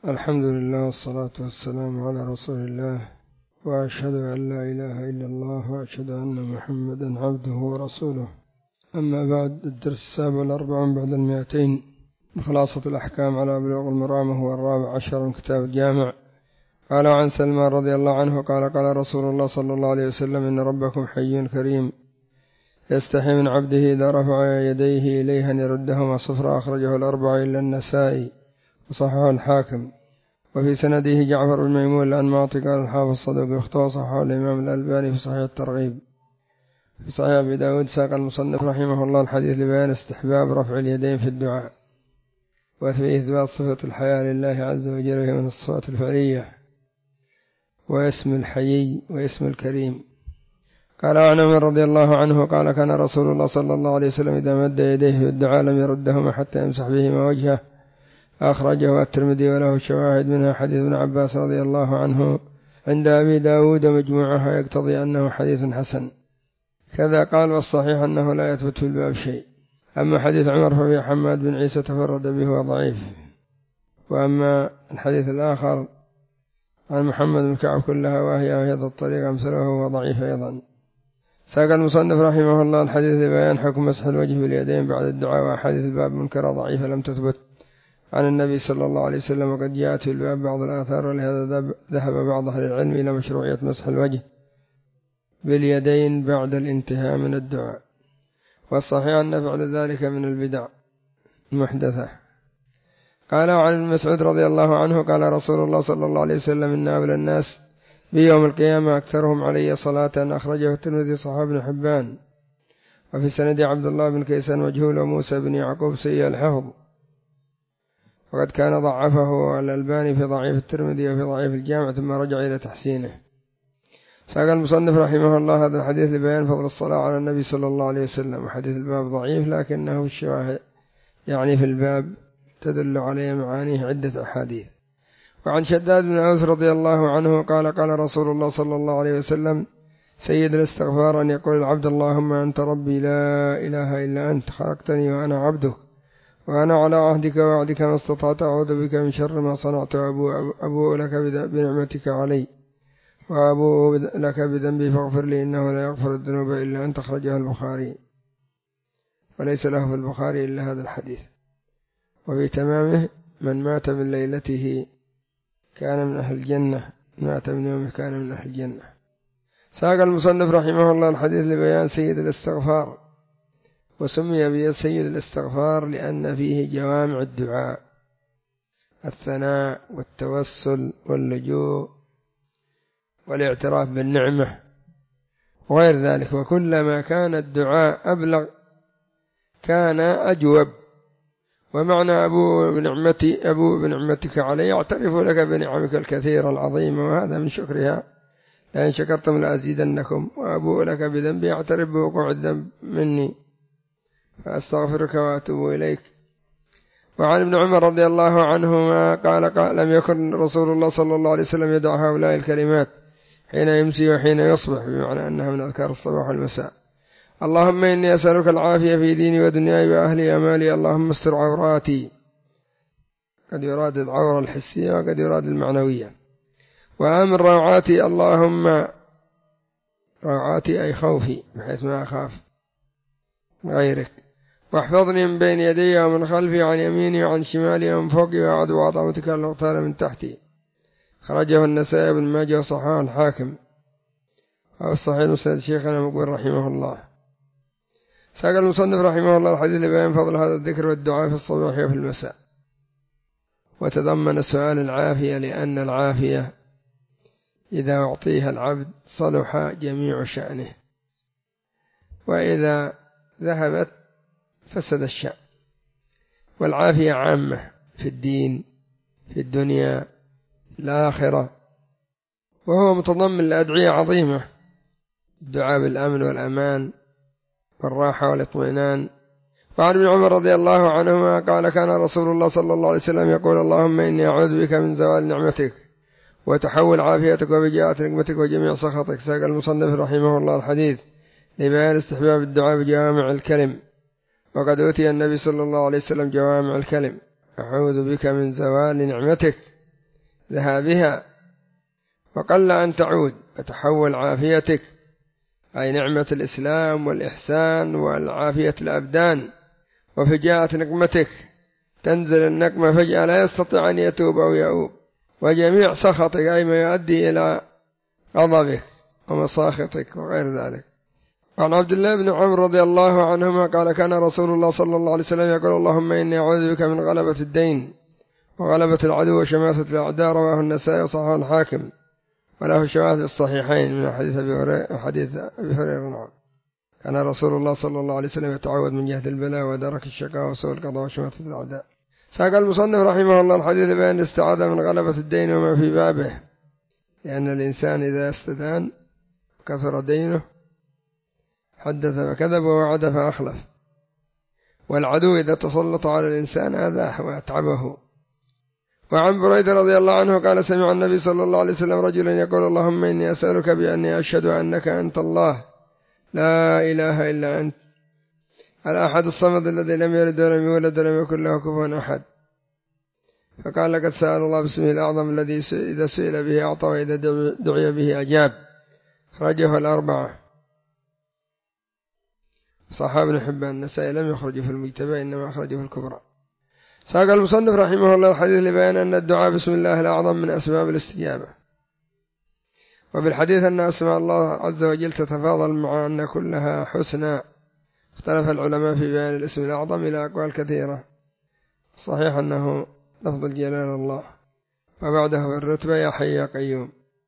الحمد لله والصلاة والسلام على رسول الله، وأشهد أن لا إله إلا الله، وأشهد أن محمدا عبده ورسوله. أما بعد، الدرس 47 بعد 200 من خلاصة الأحكام على بلوغ المرام، هو 14 من كتاب الجامع. قال عن سلمان رضي الله عنه قال قال رسول الله صلى الله عليه وسلم: إن ربكم حي كريم يستحي من عبده إذا رفع يديه إليه أن يردهما صفرا. أخرجه الأربعة إلا النسائي وصححه الحاكم. وفي سنده جعفر بن ميمون الأنماطي. قال الحافظ الصدوق يخطئ، صححه الإمام الألباني في صحيح الترغيب. في صحيح أبي داود ساق المصنف رحمه الله الحديث لبيان استحباب رفع اليدين في الدعاء، وفي إثبات صفة الحياة لله عز وجل من الصفات الفعلية، واسم الحيي واسم الكريم. قال عن عمر رضي الله عنه قال كان رسول الله صلى الله عليه وسلم إذا مد يديه في الدعاء لم يردهما حتى يمسح بهما وجهه. أخرجه الترمذي وله شواهد، منها حديث ابن عباس رضي الله عنه عند أبي داود ومجموعها يقتضي أنه حديث حسن. كذا قال، والصحيح أنه لا يثبت في الباب شيء. أما حديث عمر ففي حماد بن عيسى تفرد به وضعيف. وأما الحديث الآخر عن محمد بن كعب كلها وهي هذا الطريق أمثله وهو ضعيف أيضا. ساق المصنف رحمه الله الحديث لبيان حكم مسح الوجه باليدين بعد الدعاء، وأحاديث الباب منكرة ضعيفة لم تثبت عن النبي صلى الله عليه وسلم، وقد جاءت في الباب بعض الآثار، ولهذا ذهب بعض أهل العلم إلى مشروعية مسح الوجه باليدين بعد الانتهاء من الدعاء، والصحيح أن فعل ذلك من البدع المحدثة. قال عن ابن مسعود رضي الله عنه قال رسول الله صلى الله عليه وسلم: إن أولى الناس بيوم القيامة أكثرهم علي صلاة. أخرجه الترمذي صحيح بن حبان. وفي سند عبد الله بن كيسان مجهول، وموسى بن يعقوب سيء الحفظ، وقد كان ضعفه الألباني في ضعيف الترمذي وفي ضعيف الجامع، ثم رجع إلى تحسينه. ساق المصنف رحمه الله هذا الحديث لبيان فضل الصلاة على النبي صلى الله عليه وسلم. وحديث الباب ضعيف، لكنه الشواهد يعني في الباب تدل عليه معانيه عدة أحاديث. وعن شداد بن أوس رضي الله عنه قال قال رسول الله صلى الله عليه وسلم: سيد الاستغفار أن يقول العبد: اللهم أنت ربي لا إله إلا أنت، خلقتني وأنا عبدك، وأنا على عهدك ووعدك ما استطعت، أعوذ بك من شر ما صنعت، أبوء لك بنعمتك علي، وأبوء لك بذنبي فاغفر لي، إنه لا يغفر الذنوب إلا أنت. أخرجه البخاري، وليس له في البخاري إلا هذا الحديث. وفي تمامه: من مات من ليلته كان من أهل الجنة، مات من يومه كان من أهل الجنة. ساق المصنف رحمه الله الحديث لبيان سيد الاستغفار، وسمي بسيد الاستغفار لأن فيه جوامع الدعاء: الثناء والتوسل واللجوء والاعتراف بالنعمة وغير ذلك. وكلما كان الدعاء أبلغ كان أجوب. ومعنى أبو بنعمتك علي، أعترف لك بنعمك الكثيرة العظيمة، وهذا من شكرها، لئن شكرتم لأزيدنكم، وأبوء لك بذنبي، أعترف بوقوع الذنب مني فأستغفرك وأتوب إليك. وعن ابن عمر رضي الله عنهما قال لم يكن رسول الله صلى الله عليه وسلم يدع هؤلاء الكلمات حين يمسي وحين يصبح، بمعنى أنها من أذكار الصباح والمساء: اللهم إني أسألك العافية في ديني ودنياي وأهلي أمالي، اللهم استر عوراتي. قد يراد العورة الحسية وقد يراد المعنوية. وآمن روعاتي، اللهم روعاتي أي خوفي، بحيث ما أخاف غيرك. واحفظني من بين يدي ومن خلفي، عن يميني وعن شمالي ومن فوقي، وأعوذ بعظمتك أن أغتال من تحتي. خرجه النسائي بن ماجه وصححه الحاكم. أو الصحيح المسند شيخنا مقبل رحمه الله. ساق المصنف رحمه الله الحديث لبيان فضل هذا الذكر والدعاء في الصباح وفي المساء، وتضمن سؤال العافية، لأن العافية إذا أعطيها العبد صلح جميع شأنه، وإذا ذهبت فسد الشأن. والعافية عامة في الدين، في الدنيا، الآخرة، وهو متضمن لأدعية عظيمة: الدعاء بالأمن والأمان والراحة والاطمئنان. وعن ابن عمر رضي الله عنهما قال كان رسول الله صلى الله عليه وسلم يقول: اللهم إني أعوذ بك من زوال نعمتك وتحول عافيتك وبجاءة نقمتك وجميع سخطك. ساق المصنف رحمه الله الحديث لبيان استحباب الدعاء بجوامع الكلم، وقد أوتي النبي صلى الله عليه وسلم جوامع الكلم: أعوذ بك من زوال نعمتك ذهابها وقل أن تعود وتحول عافيتك، أي نعمة الإسلام والإحسان والعافية الأبدان، وفجاءة نقمتك تنزل النقمة فجأة لا يستطيع أن يتوب أو يؤوب، وجميع سخطك أي ما يؤدي إلى غضبك ومساخطك وغير ذلك. عن عبد الله بن عمرو رضي الله عنهما قال كان رسول الله صلى الله عليه وسلم يقول اللهم إني أعوذ بك من غلبة الدين وغلبة العدو وشماتة الأعداء، رواه النسائي وصححه الحاكم وله شواهد الصحيحين من حديث أبي هريرة. نعم. كان رسول الله صلى الله عليه وسلم يتعوذ من جهد البلاء ودرك الشقاء وسوء القضاء وشماتة الأعداء. ساق المصنف رحمه الله الحديث بأن الاستعاذة من غلبة الدين وما في بابه، لأن الإنسان إذا استدان كثر دينه حدث فكذب ووعد فأخلف، والعدو إذا تسلط على الإنسان أذاه وأتعبه. وعن بريدة رضي الله عنه قال سمع النبي صلى الله عليه وسلم رجلا يقول اللهم إني أسألك بأني أشهد أنك أنت الله لا إله إلا أنت الأحد الصمد الذي لم يلد ولم يولد ولم يكن له كفوا أحد. فقال لقد سأل الله باسمه الأعظم الذي إذا سئل به أعطى وإذا دعي به أجاب. خرجه الأربعة. صححه ابن حبان. النسائي لم يخرجه في المجتبى إنما أخرجه في الكبرى. ساق المصنف رحمه الله الحديث لبيان أن الدعاء بسم الله الأعظم من أسباب الاستجابة. وبالحديث أن أسماء الله عز وجل تتفاضل مع أن كلها حسنى. اختلف العلماء في بيان الاسم الأعظم إلى أقوال كثيرة. صحيح أنه لفظ الجلال الله، وبعده الرتبة يا حي يا قيوم.